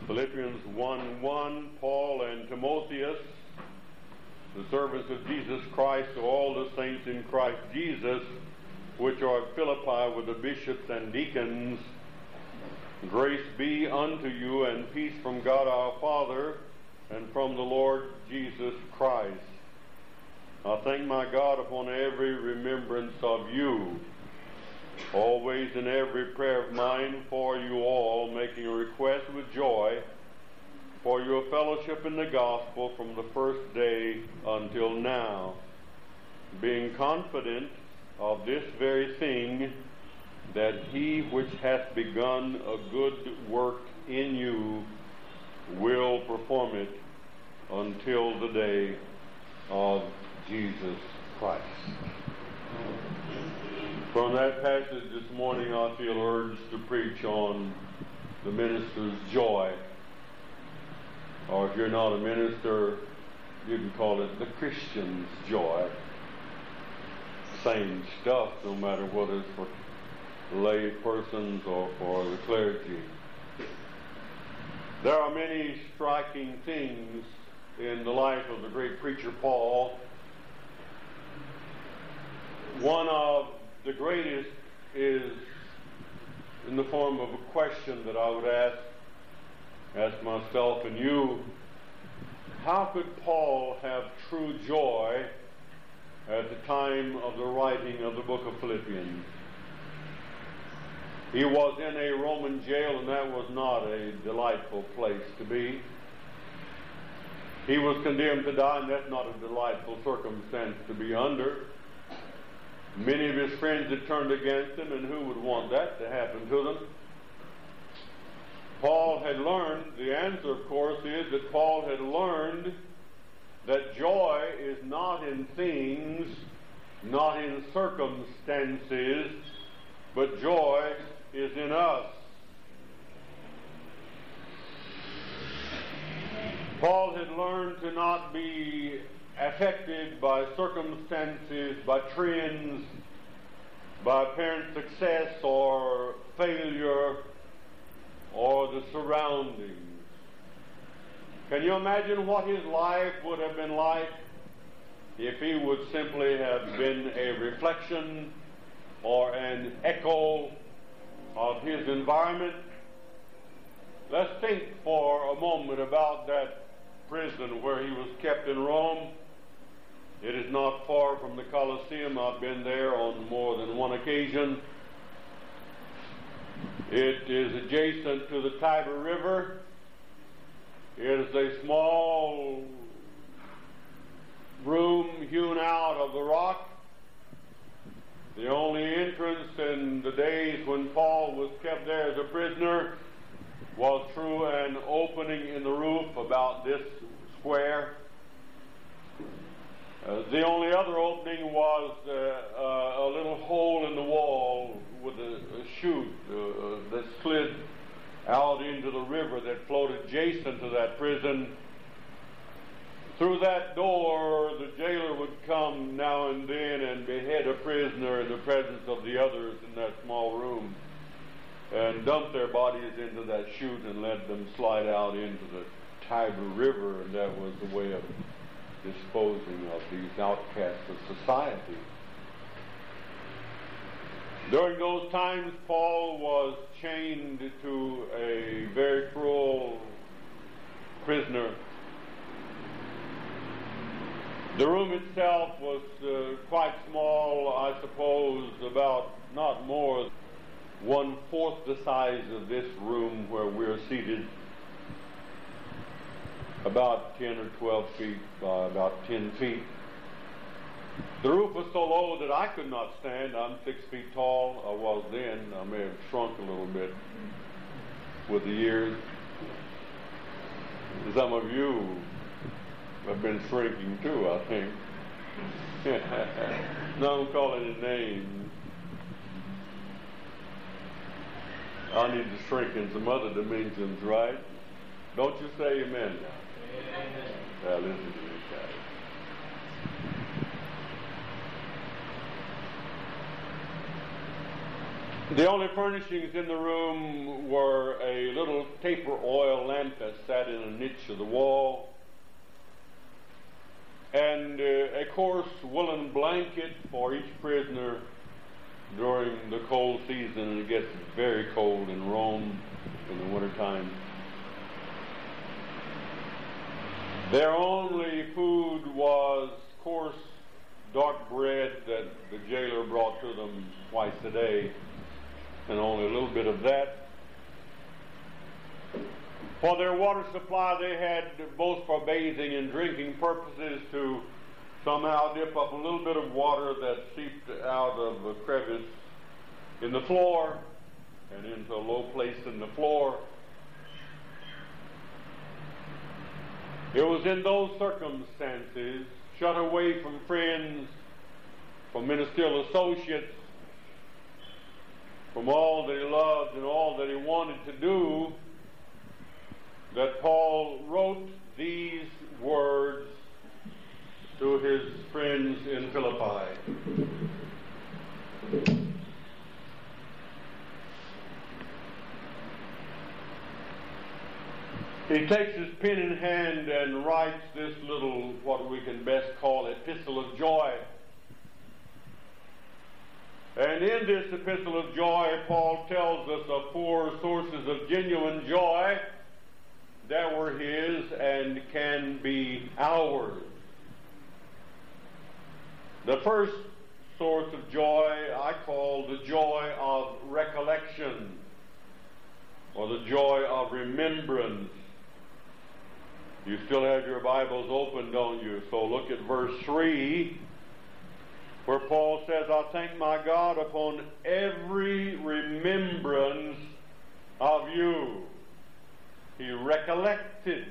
Philippians 1:1, Paul and Timotheus, the servants of Jesus Christ, to all the saints in Christ Jesus, which are at Philippi with the bishops and deacons, grace be unto you and peace from God our Father and from the Lord Jesus Christ. I thank my God upon every remembrance of you, always in every prayer of mine for you all, making a request with joy for your fellowship in the gospel from the first day until now, being confident of this very thing, that he which hath begun a good work in you will perform it until the day of Jesus Christ. From that passage this morning, I feel urged to preach on the minister's joy. Or if you're not a minister, you can call it the Christian's joy. Same stuff, no matter what it's for lay persons or for the clergy. There are many striking things in the life of the great preacher Paul. One of the greatest is in the form of a question that I would ask myself and you. How could Paul have true joy at the time of the writing of the book of Philippians? He was in a Roman jail, and that was not a delightful place to be. He was condemned to die, and that's not a delightful circumstance to be under. Many of his friends had turned against him, and who would want that to happen to them? Paul had learned, the answer, of course, is that Paul had learned that joy is not in things, not in circumstances, but joy is in us. Paul had learned to not be affected by circumstances, by trends, by apparent success or failure, or the surroundings. Can you imagine what his life would have been like if he would simply have been a reflection or an echo of his environment? Let's think for a moment about that prison where he was kept in Rome. It is not far from the Colosseum. I've been there on more than one occasion. It is adjacent to the Tiber River. It is a small room hewn out of the rock. The only entrance in the days when Paul was kept there as a prisoner was through an opening in the roof about this square. The only other opening was a little hole in the wall with a chute that slid out into the river that flowed adjacent to that prison. Through that door, the jailer would come now and then and behead a prisoner in the presence of the others in that small room and dump their bodies into that chute and let them slide out into the Tiber River, and that was the way of disposing of these outcasts of society. During those times, Paul was chained to a very cruel prisoner. The room itself was quite small, I suppose, about not more 1/4 the size of this room where we're seated, about 10 or 12 feet by about 10 feet. The roof was so low that I could not stand. I'm 6 feet tall. I was then. I may have shrunk a little bit with the years. Some of you have been shrinking too, I think. No, I'm calling it names. I need to shrink in some other dimensions, right? Don't you say amen now? Now listen to this guy. The only furnishings in the room were a little taper oil lamp that sat in a niche of the wall, and a coarse woolen blanket for each prisoner during the cold season, and it gets very cold in Rome in the wintertime. Their only food was coarse dark bread that the jailer brought to them twice a day, and only a little bit of that. For their water supply, they had, both for bathing and drinking purposes, to somehow dip up a little bit of water that seeped out of a crevice in the floor and into a low place in the floor. It was in those circumstances, shut away from friends, from ministerial associates, from all that he loved and all that he wanted to do, that Paul wrote these words to his friends in Philippi. He takes his pen in hand and writes this little, what we can best call, epistle of joy. And in this epistle of joy, Paul tells us of 4 sources of genuine joy that were his and can be ours. The first source of joy I call the joy of recollection, or the joy of remembrance. You still have your Bibles open, don't you? So look at verse 3, where Paul says, I thank my God upon every remembrance of you. He recollected.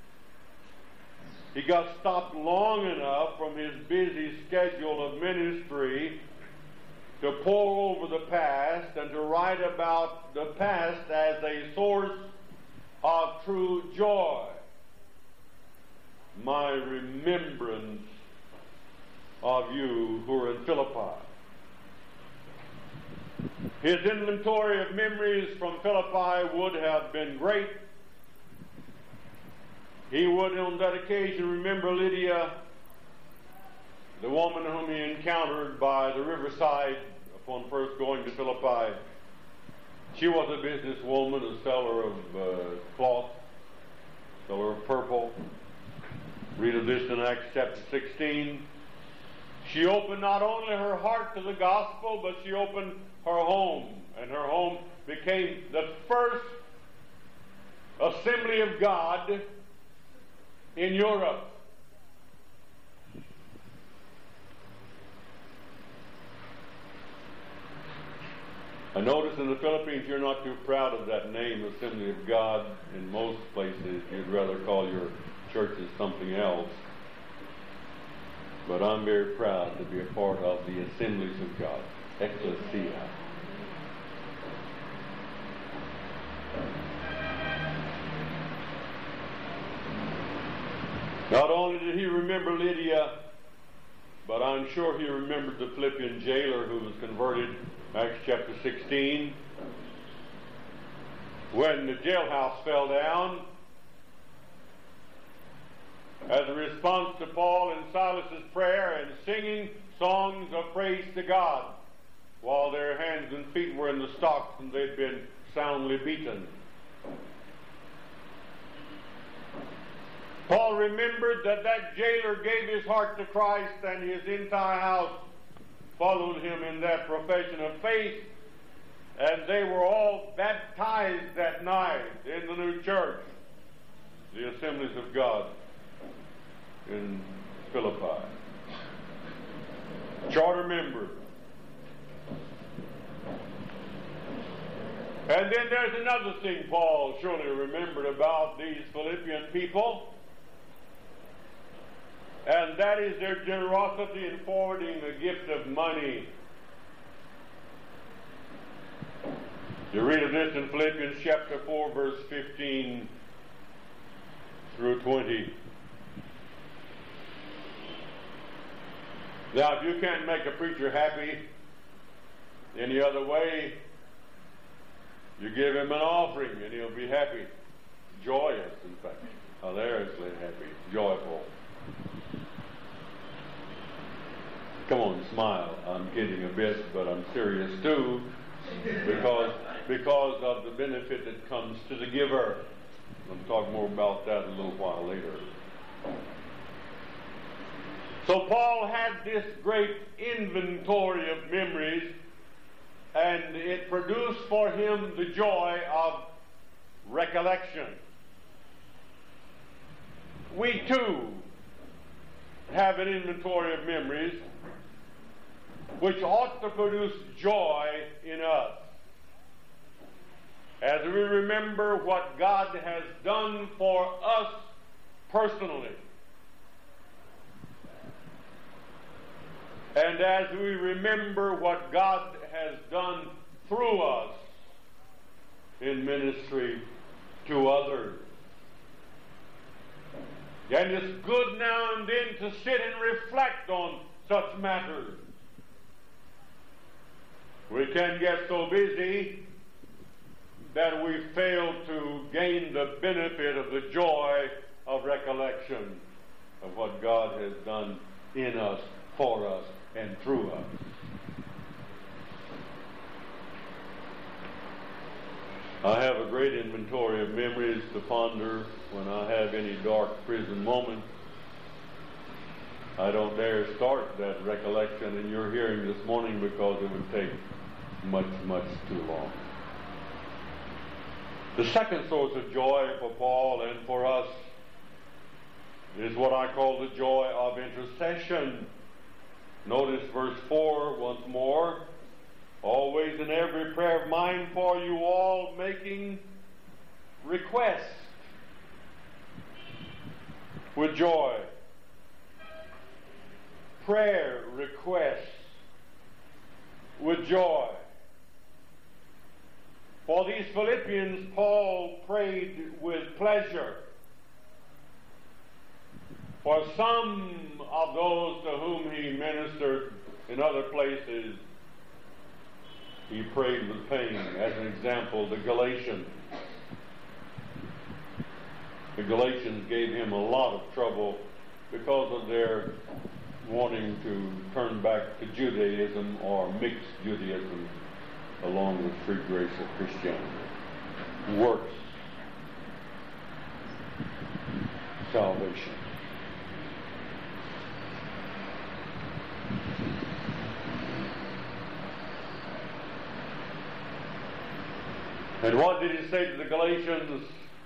He got stopped long enough from his busy schedule of ministry to pore over the past and to write about the past as a source of true joy. My remembrance of you who are in Philippi. His inventory of memories from Philippi would have been great. He would on that occasion remember Lydia, the woman whom he encountered by the riverside upon first going to Philippi. She was a businesswoman, a seller of cloth, seller of purple. Read of this in Acts chapter 16. She opened not only her heart to the gospel, but she opened her home. And her home became the first assembly of God in Europe. I notice in the Philippines you're not too proud of that name, Assembly of God. In most places you'd rather call your churches something else. But I'm very proud to be a part of the Assemblies of God, Ecclesia. Not only did he remember Lydia, but I'm sure he remembered the Philippian jailer who was converted, Acts chapter 16. When the jailhouse fell down, as a response to Paul and Silas's prayer and singing songs of praise to God, while their hands and feet were in the stocks and they'd been soundly beaten. Paul remembered that jailer gave his heart to Christ, and his entire house followed him in that profession of faith, and they were all baptized that night in the new church, the Assemblies of God in Philippi. Charter members. And then there's another thing Paul surely remembered about these Philippian people, and that is their generosity in forwarding the gift of money. You read of this in Philippians chapter 4, verse 15 through 20. Now, if you can't make a preacher happy any other way, You give him an offering and he'll be happy. Joyous, in fact. Hilariously happy. Joyful. Come on, smile. I'm kidding a bit, but I'm serious too. Because of the benefit that comes to the giver. I'll talk more about that a little while later. So Paul had this great inventory of memories, and it produced for him the joy of recollection. We too have an inventory of memories which ought to produce joy in us. As we remember what God has done for us personally, and as we remember what God has done through us in ministry to others. And it's good now and then to sit and reflect on such matters. We can get so busy that we fail to gain the benefit of the joy of recollection of what God has done in us, for us, and through us. I have a great inventory of memories to ponder when I have any dark prison moment. I don't dare start that recollection in your hearing this morning because it would take much, much too long. The second source of joy for Paul and for us is what I call the joy of intercession. Notice verse 4 once more. Always in every prayer of mine for you all, making request with joy. Prayer requests with joy. For these Philippians, Paul prayed with pleasure. For some of those to whom he ministered in other places, he prayed with pain. As an example, the Galatians. The Galatians gave him a lot of trouble because of their wanting to turn back to Judaism or mixed Judaism along with free grace of Christianity. Works salvation. And what did he say to the Galatians?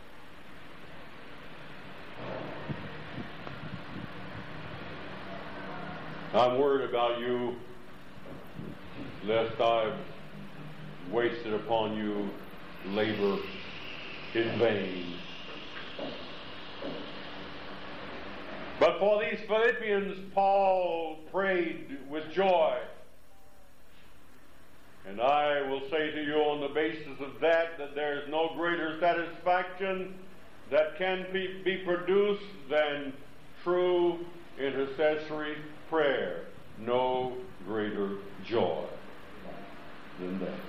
I'm worried about you, lest I've wasted upon you labor in vain. But for these Philippians, Paul prayed with joy. And I will say to you on the basis of that there is no greater satisfaction that can be produced than true intercessory prayer. No greater joy than that.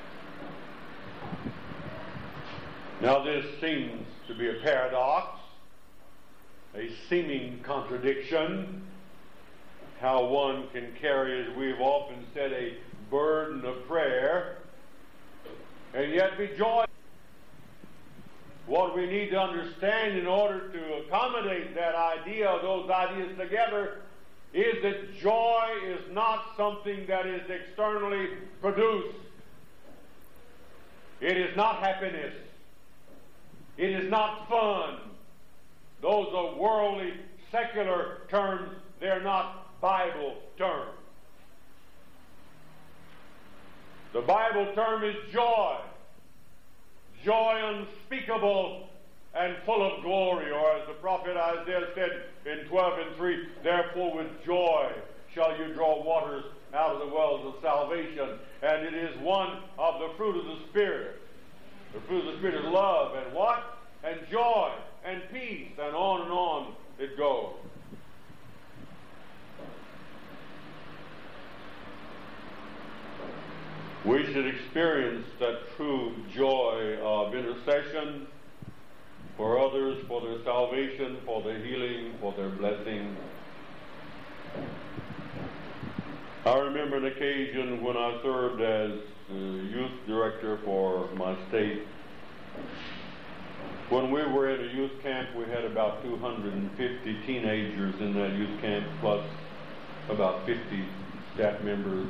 Now this seems to be a paradox, a seeming contradiction, how one can carry, as we've often said, a burden of prayer and yet be joyful. What we need to understand in order to accommodate that idea, those ideas together, is that joy is not something that is externally produced. It is not happiness. It is not fun. Those are worldly, secular terms. They're not Bible terms. The Bible term is joy. Joy unspeakable and full of glory. Or as the prophet Isaiah said in 12:3, therefore with joy shall you draw waters out of the wells of salvation. And it is one of the fruit of the Spirit. The fruit of the Spirit is love and what? And joy and peace, and on it goes. we should experience that true joy of intercession for others, for their salvation, for their healing, for their blessing. I remember an occasion when I served as youth director for my state. When we were in a youth camp, we had about 250 teenagers in that youth camp, plus about 50 staff members.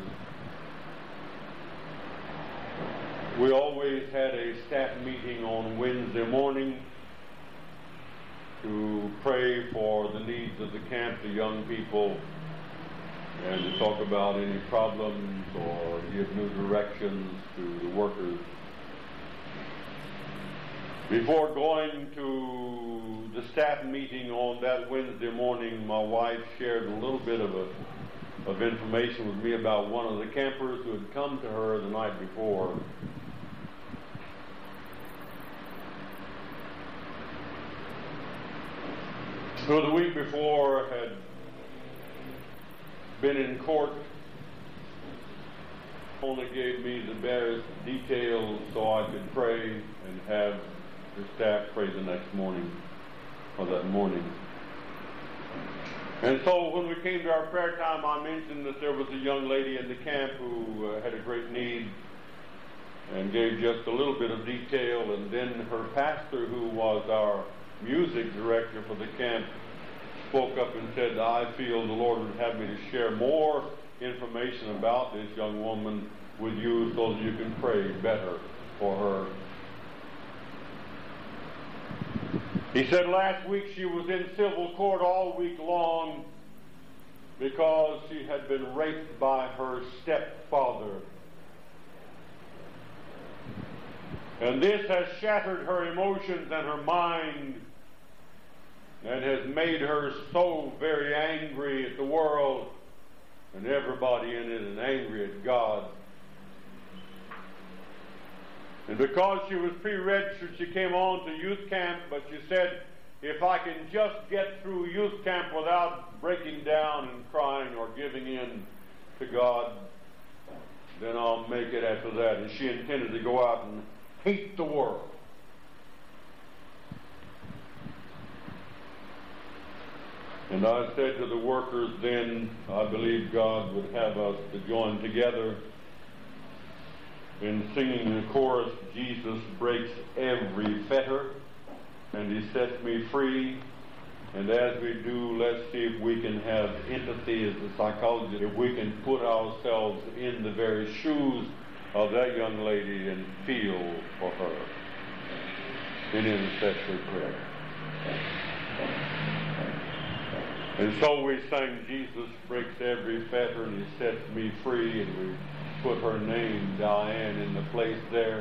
We always had a staff meeting on Wednesday morning to pray for the needs of the camp, the young people, and to talk about any problems or give new directions to the workers. Before going to the staff meeting on that Wednesday morning, my wife shared a little bit of information with me about one of the campers who had come to her the night before. Who the week before had been in court, only gave me the barest details so I could pray and have the staff pray the next morning, or that morning. And so when we came to our prayer time, I mentioned that there was a young lady in the camp who had a great need, and gave just a little bit of detail, and then her pastor, who was our music director for the camp, spoke up and said, I feel the Lord would have me to share more information about this young woman with you so that you can pray better for her. He said last week she was in civil court all week long because she had been raped by her stepfather. And this has shattered her emotions and her mind and has made her so very angry at the world and everybody in it, and angry at God. And because she was pre-registered, she came on to youth camp, but she said, if I can just get through youth camp without breaking down and crying or giving in to God, then I'll make it after that. And she intended to go out and hate the world. And I said to the workers then, I believe God would have us to join together in singing the chorus, Jesus breaks every fetter and he sets me free. And as we do, let's see if we can have empathy as a psychologist, if we can put ourselves in the very shoes of that young lady and feel for her in intercessory prayer. And so we sang, Jesus breaks every fetter and he sets me free, and we put her name, Diane, in the place there.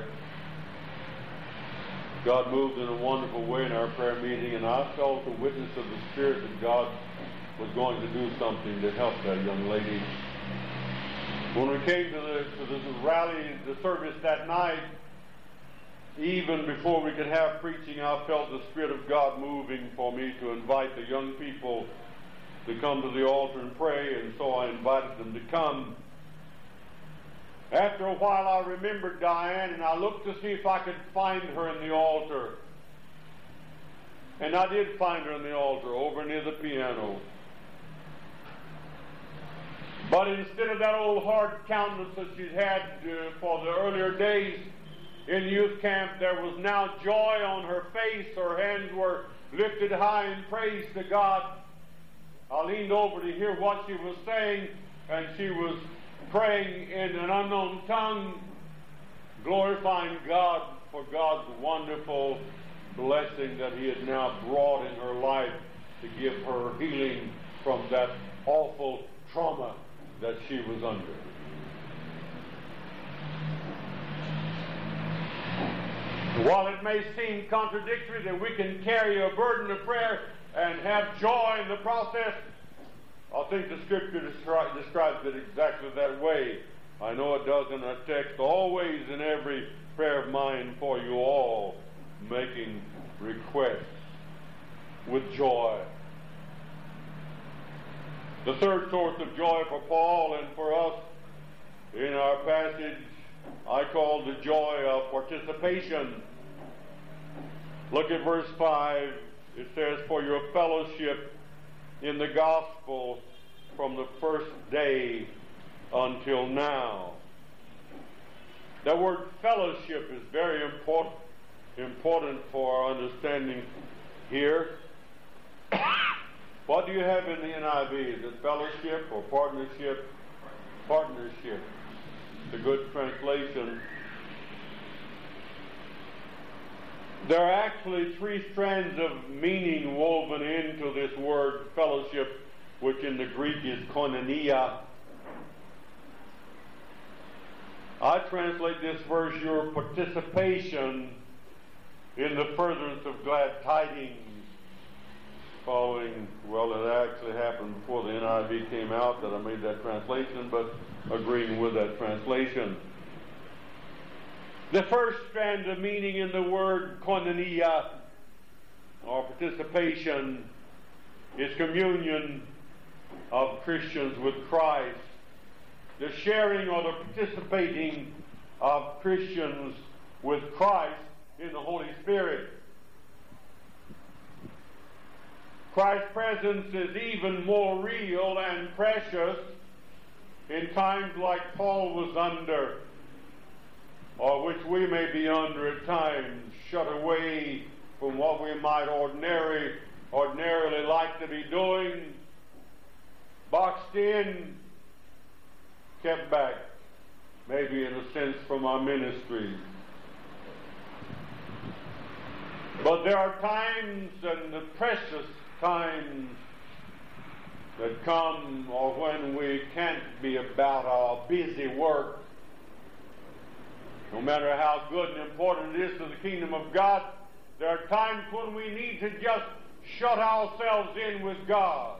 God moved in a wonderful way in our prayer meeting, and I felt the witness of the Spirit that God was going to do something to help that young lady. When we came to the rally, the service that night, even before we could have preaching, I felt the Spirit of God moving for me to invite the young people to come to the altar and pray, and so I invited them to come. After a while, I remembered Diane, and I looked to see if I could find her in the altar. And I did find her in the altar, over near the piano. But instead of that old hard countenance that she'd had for the earlier days in youth camp, there was now joy on her face. Her hands were lifted high in praise to God. I leaned over to hear what she was saying, and she was praying in an unknown tongue, glorifying God for God's wonderful blessing that he had now brought in her life to give her healing from that awful trauma that she was under. While it may seem contradictory that we can carry a burden of prayer and have joy in the process, I think the Scripture describes it exactly that way. I know it does in our text, always in every prayer of mine for you all, making requests with joy. The third source of joy for Paul and for us in our passage I call the joy of participation. Look at verse 5. It says, for your fellowship in the gospel from the first day until now. That word fellowship is very important for our understanding here. What do you have in the NIV? Is it fellowship or partnership? Partnership. It's a good translation. There are actually three strands of meaning woven into this word fellowship, which in the Greek is koinonia. I translate this verse, your participation in the furtherance of glad tidings. Following, well, it actually happened before the NIV came out that I made that translation, but agreeing with that translation. The first strand of meaning in the word koinonia, or participation, is communion of Christians with Christ. The sharing or the participating of Christians with Christ in the Holy Spirit. Christ's presence is even more real and precious in times like Paul was under, or which we may be under at times, shut away from what we might ordinarily like to be doing, boxed in, kept back, maybe in a sense from our ministry. But there are times, and the precious times that come, or when we can't be about our busy work, no matter how good and important it is to the kingdom of God. There are times when we need to just shut ourselves in with God.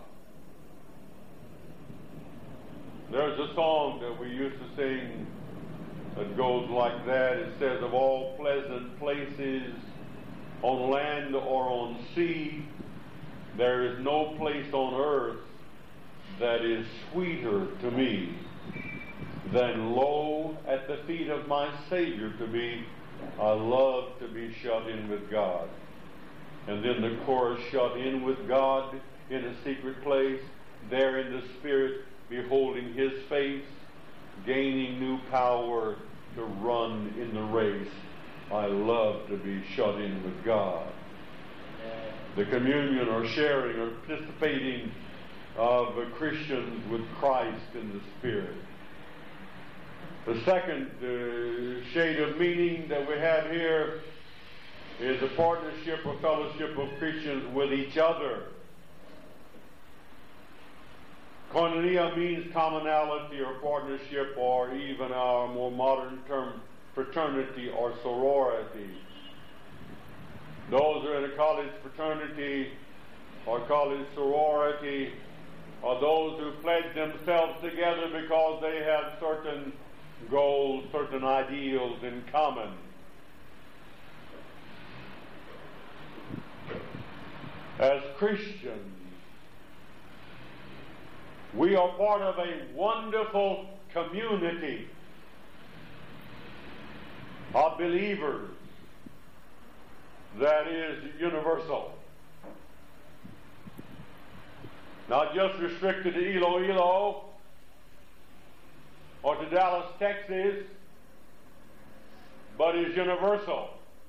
There's a song that we used to sing that goes like that. It says, of all pleasant places on land or on sea, there is no place on earth that is sweeter to me than low at the feet of my Savior to be. I love to be shut in with God. And then the chorus, shut in with God in a secret place, there in the Spirit, beholding His face, gaining new power to run in the race. I love to be shut in with God. The communion or sharing or participating of Christians with Christ in the Spirit. The second shade of meaning that we have here is a partnership or fellowship of Christians with each other. Koinonia means commonality or partnership, or even our more modern term, fraternity or sorority. Those who are in a college fraternity or college sorority are those who pledge themselves together because they have certain goals, certain ideals in common. As Christians, we are part of a wonderful community of believers that is universal. Not just restricted to Iloilo or to Dallas, Texas, but is universal.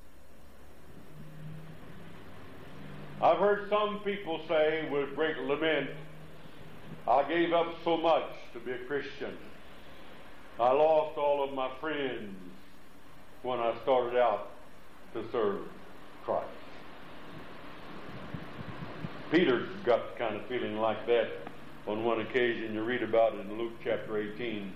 I've heard some people say with great lament, I gave up so much to be a Christian. I lost all of my friends when I started out to serve Christ. Peter got the kind of feeling like that on one occasion. You read about it in Luke chapter 18.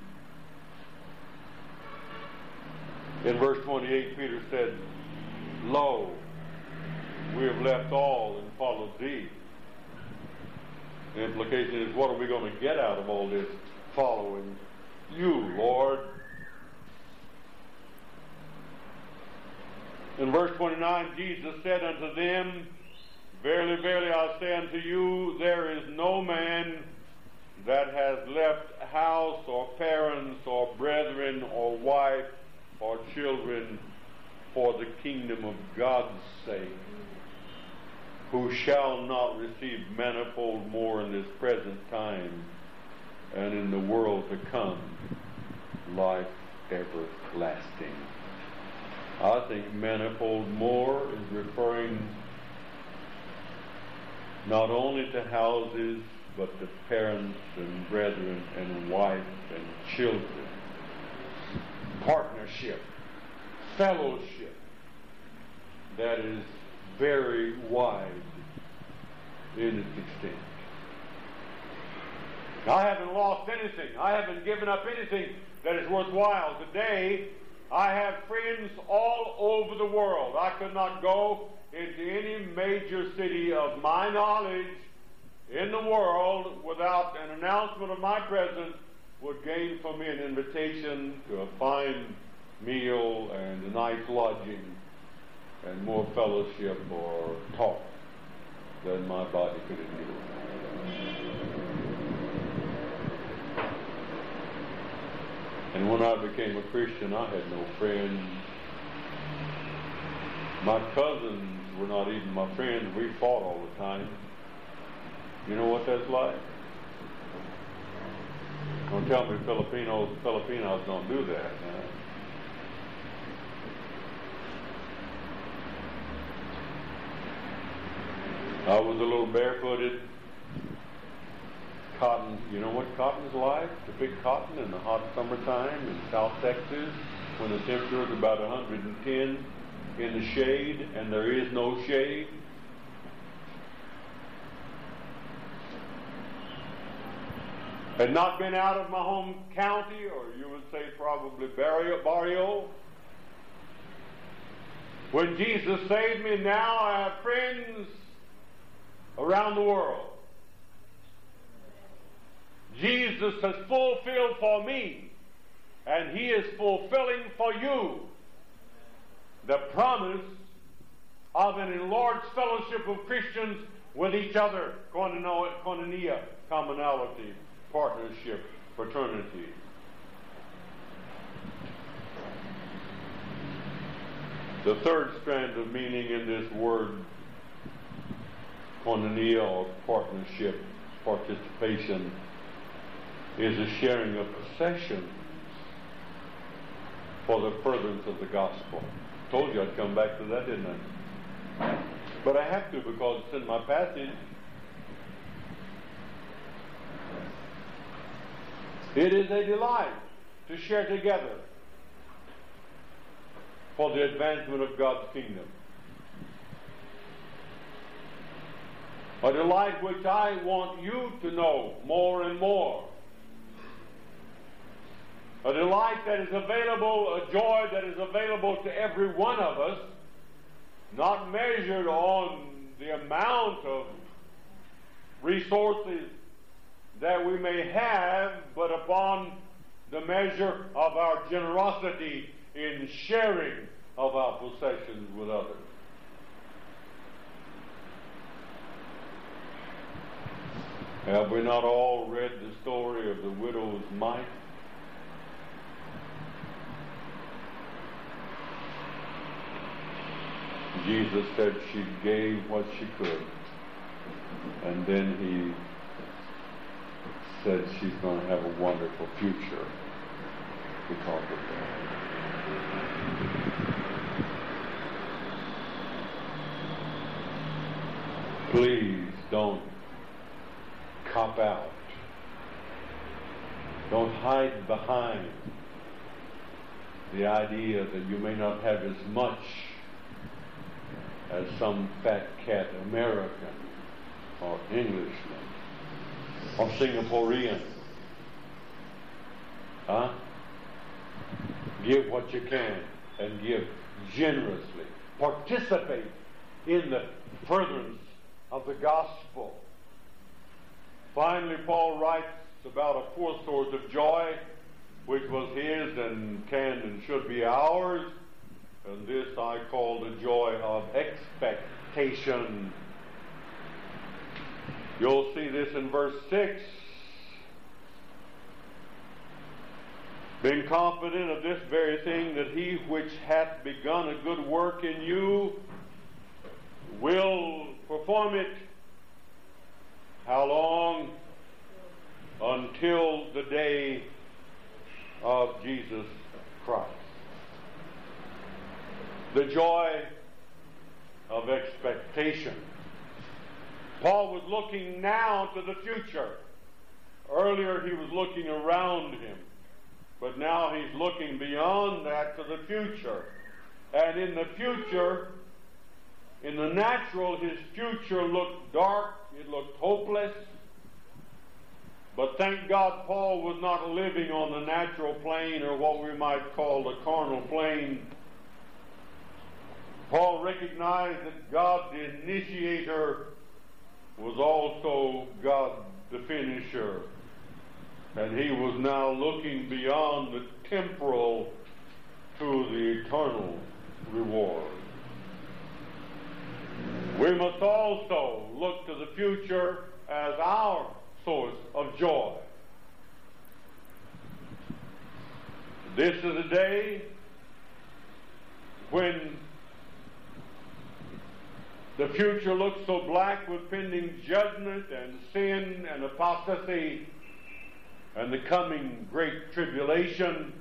In verse 28, Peter said, Lo, we have left all and followed thee. The implication is, what are we going to get out of all this following you, Lord? In verse 29, Jesus said unto them, Verily, verily, I say unto you, there is no man that has left house or parents or brethren or wife are children for the kingdom of God's sake, who shall not receive manifold more in this present time, and in the world to come, life everlasting. I think manifold more is referring not only to houses, but to parents and brethren and wife and children. Partnership, fellowship, that is very wide in its extent. I haven't lost anything. I haven't given up anything that is worthwhile. Today, I have friends all over the world. I could not go into any major city of my knowledge in the world without an announcement of my presence would gain for me an invitation to a fine meal and a night's lodging and more fellowship or talk than my body could endure. And when I became a Christian, I had no friends. My cousins were not even my friends. We fought all the time. You know what that's like? Don't tell me Filipinos don't do that. Huh? I was a little barefooted. Cotton, you know what cotton's like? To pick cotton in the hot summertime in South Texas when the temperature is about 110 in the shade and there is no shade. Had not been out of my home county, or you would say probably barrio. When Jesus saved me, now I have friends around the world. Jesus has fulfilled for me, and He is fulfilling for you the promise of an enlarged fellowship of Christians with each other, koinonia, commonality, partnership, fraternity. The third strand of meaning in this word, koinonia, or partnership, participation, is a sharing of possessions for the furtherance of the gospel. Told you I'd come back to that, didn't I? But I have to because it's in my passage. It is a delight to share together for the advancement of God's kingdom. A delight which I want you to know more and more. A delight that is available, a joy that is available to every one of us, not measured on the amount of resources that we may have, but upon the measure of our generosity in sharing of our possessions with others. Have we not all read the story of the widow's mite? Jesus said she gave what she could, and then He said she's going to have a wonderful future because of that. Please don't cop out. Don't hide behind the idea that you may not have as much as some fat cat American or Englishman or Singaporean. Huh? Give what you can and give generously. Participate in the furtherance of the gospel. Finally, Paul writes about a fourth source of joy, which was his and can and should be ours. And this I call the joy of expectation. You'll see this in verse 6. being confident of this very thing, that he which hath begun a good work in you will perform it. How long? Until the day of Jesus Christ. The joy of expectation. Paul was looking now to the future. Earlier he was looking around him, but now he's looking beyond that to the future. And in the future, in the natural, his future looked dark, it looked hopeless. But thank God Paul was not living on the natural plane, or what we might call the carnal plane. Paul recognized that God the initiator was also God the finisher. And he was now looking beyond the temporal to the eternal reward. We must also look to the future as our source of joy. This is a day when the future looks so black with pending judgment and sin and apostasy and the coming great tribulation.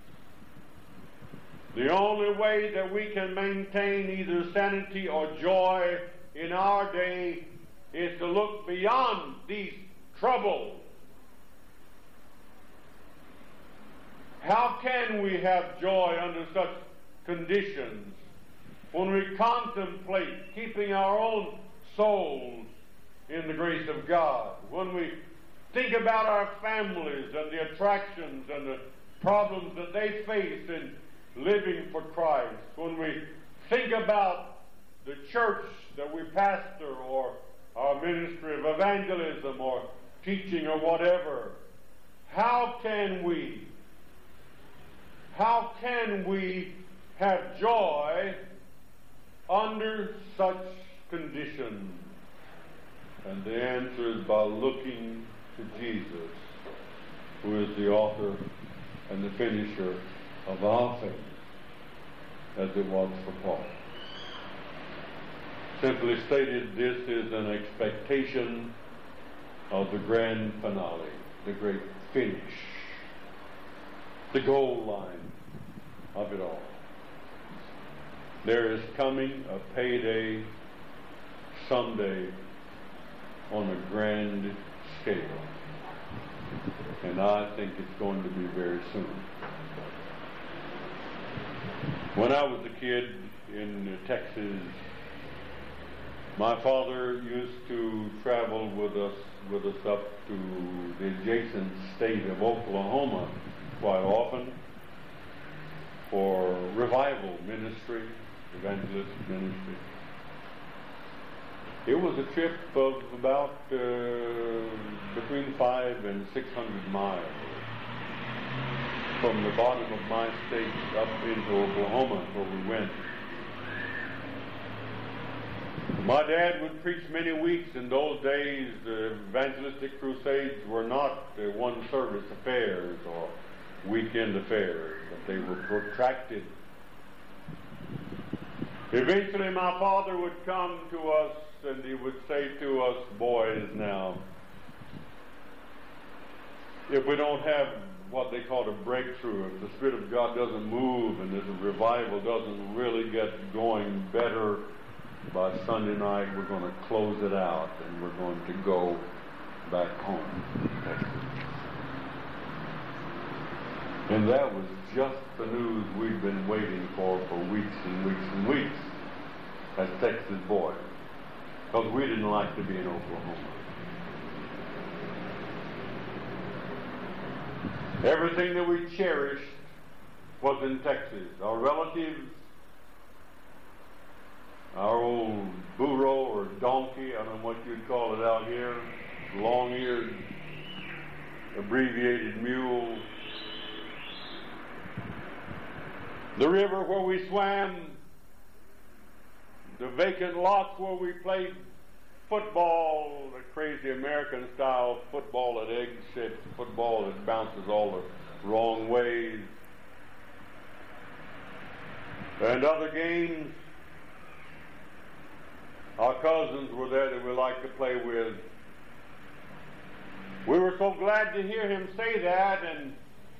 The only way that we can maintain either sanity or joy in our day is to look beyond these troubles. How can we have joy under such conditions when we contemplate keeping our own souls in the grace of God? When we think about our families and the attractions and the problems that they face in living for Christ? When we think about the church that we pastor, or our ministry of evangelism or teaching or whatever, how can we have joy under such conditions? And the answer is by looking to Jesus, who is the author and the finisher of our faith, as it was for Paul. Simply stated, this is an expectation of the grand finale, the great finish, the goal line of it all. There is coming a payday someday on a grand scale, and I think it's going to be very soon. When I was a kid in Texas, my father used to travel with us up to the adjacent state of Oklahoma quite often for revival ministry, evangelistic ministry. It was a trip of about between 500 and 600 miles from the bottom of my state up into Oklahoma, where we went. My dad would preach many weeks. In those days, the evangelistic crusades were not one-service affairs or weekend affairs, but they were protracted. Eventually, my father would come to us and he would say to us, boys, now, if we don't have what they call a breakthrough, if the Spirit of God doesn't move and this revival doesn't really get going better, by Sunday night we're going to close it out and we're going to go back home. And that was just the news we'd been waiting for weeks and weeks and weeks as Texas boys, because we didn't like to be in Oklahoma. Everything that we cherished was in Texas. Our relatives, our old burro or donkey, I don't know what you'd call it out here, long-eared, abbreviated mule. The river where we swam, the vacant lots where we played football, the crazy American-style football that eggs shaped, football that bounces all the wrong ways. And other games, our cousins were there that we liked to play with. We were so glad to hear him say that, and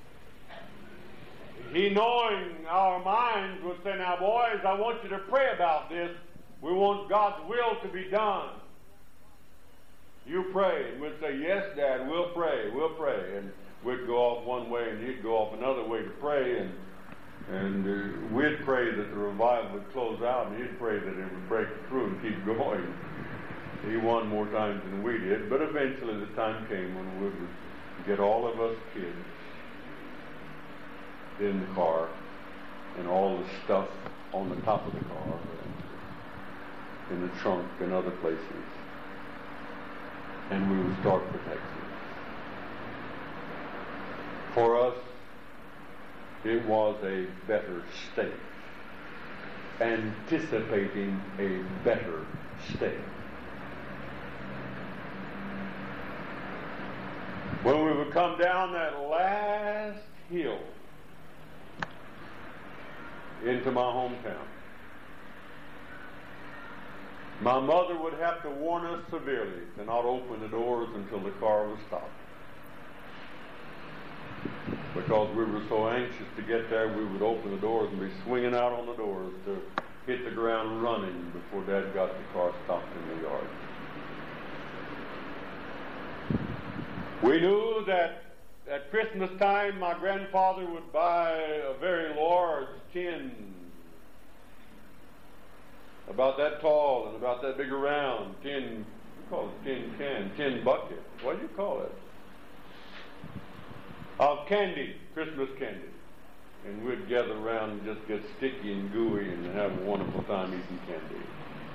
he, knowing our minds, would say, now boys, I want you to pray about this. We want God's will to be done. You pray. And we'd say, yes, Dad, we'll pray. And we'd go off one way and he'd go off another way to pray, and we'd pray that the revival would close out, and he'd pray that it would break through and keep going. He won more times than we did, but eventually the time came when we would get all of us kids in the car and all the stuff on the top of the car and in the trunk and other places, and we would start protecting. For us, it was a better state, anticipating a better state. When we would come down that last hill into my hometown, my mother would have to warn us severely to not open the doors until the car was stopped. Because we were so anxious to get there, we would open the doors and be swinging out on the doors to hit the ground running before Dad got the car stopped in the yard. We knew that at Christmas time my grandfather would buy a very large tin, about that tall and about that big around, tin, you call it tin can, tin bucket. What do you call it? Of candy, Christmas candy. And we'd gather around and just get sticky and gooey and have a wonderful time eating candy.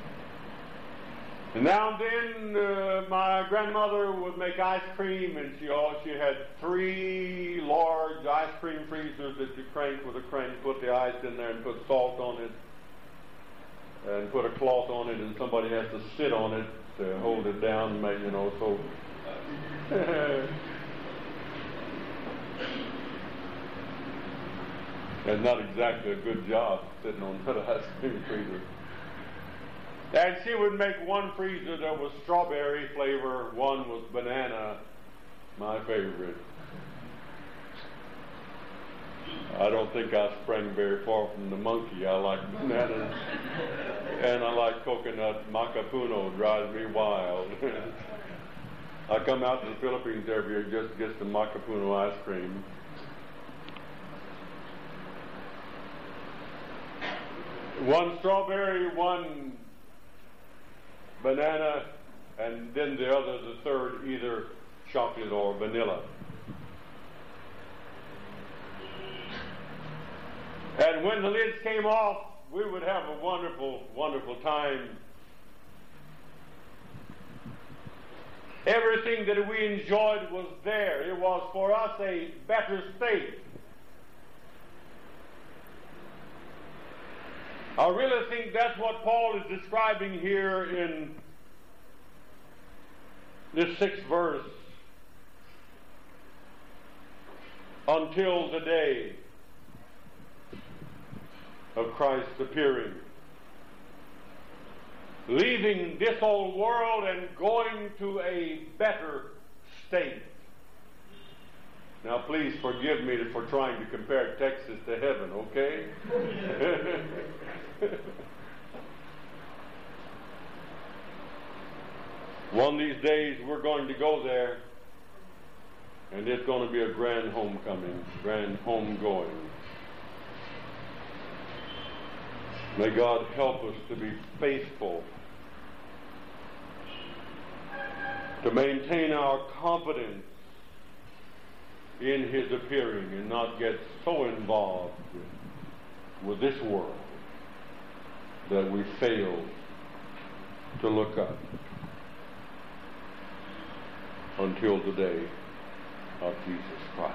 And now and then my grandmother would make ice cream, and she had 3 large ice cream freezers that you crank with a crank, put the ice in there and put salt on it and put a cloth on it, and somebody has to sit on it to hold it down, so that's not exactly a good job sitting on that ice cream freezer. And she would make one freezer that was strawberry flavor, one was banana, my favorite. I don't think I sprang very far from the monkey. I like bananas, and I like coconut. Macapuno drives me wild. I come out to the Philippines every year just to get some Macapuno ice cream. One strawberry, one banana, and then the third, either chocolate or vanilla. And when the lids came off, we would have a wonderful, wonderful time. Everything that we enjoyed was there. It was for us a better state. I really think that's what Paul is describing here in this 6th verse. Until the day of Christ's appearing. Leaving this old world and going to a better state. Now please forgive me for trying to compare Texas to heaven, okay? One of these days we're going to go there, and it's going to be a grand homecoming, grand homegoing. May God help us to be faithful, to maintain our confidence in His appearing and not get so involved with this world that we fail to look up until the day of Jesus Christ.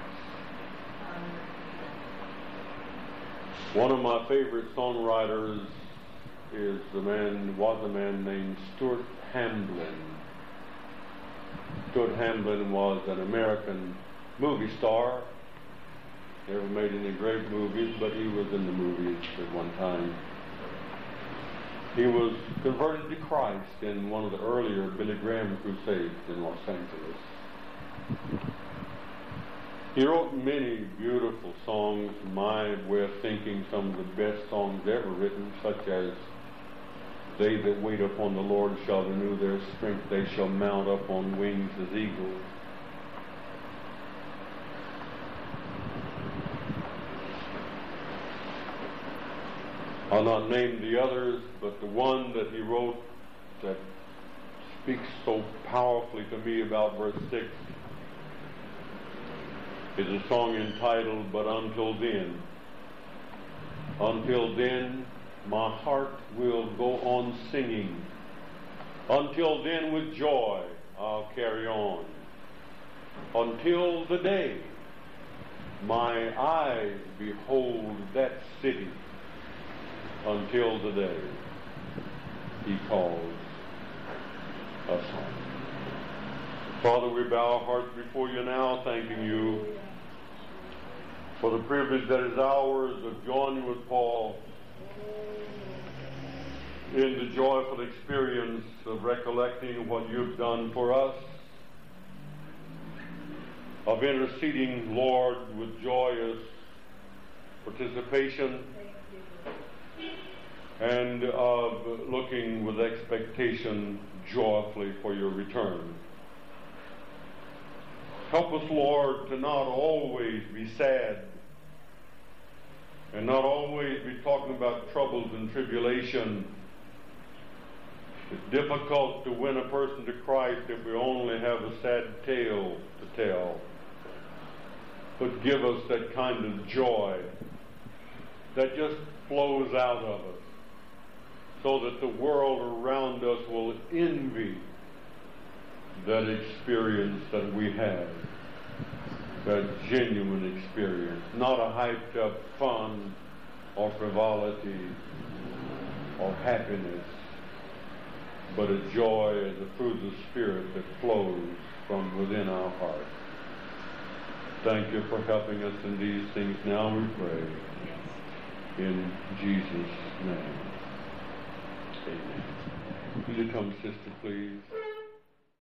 One of my favorite songwriters was a man named Stuart Hamblin. Stuart Hamblin was an American movie star, Never made any great movies, but he was in the movies at one time. He was converted to Christ in one of the earlier Billy Graham crusades in Los Angeles. He wrote many beautiful songs, in my way of thinking, some of the best songs ever written, such as "They that wait upon the Lord shall renew their strength, they shall mount up on wings as eagles." I'll not name the others, but the one that he wrote that speaks so powerfully to me about verse 6 is a song entitled, "But Until Then." Until then, my heart will go on singing. Until then, with joy, I'll carry on. Until the day my eyes behold that city. Until the day he calls us home. Father, we bow our hearts before you now, thanking you for the privilege that is ours of joining with Paul in the joyful experience of recollecting what you've done for us, of interceding, Lord, with joyous participation, and of looking with expectation joyfully for your return. Help us, Lord, to not always be sad and not always be talking about troubles and tribulation. It's difficult to win a person to Christ if we only have a sad tale to tell. But give us that kind of joy that just flows out of us, so that the world around us will envy that experience that we have, that genuine experience, not a hyped up fun or frivolity or happiness, but a joy as a fruit of the Spirit that flows from within our heart. Thank you for helping us in these things. Now we pray in Jesus' name. Amen. Will you come, sister, please?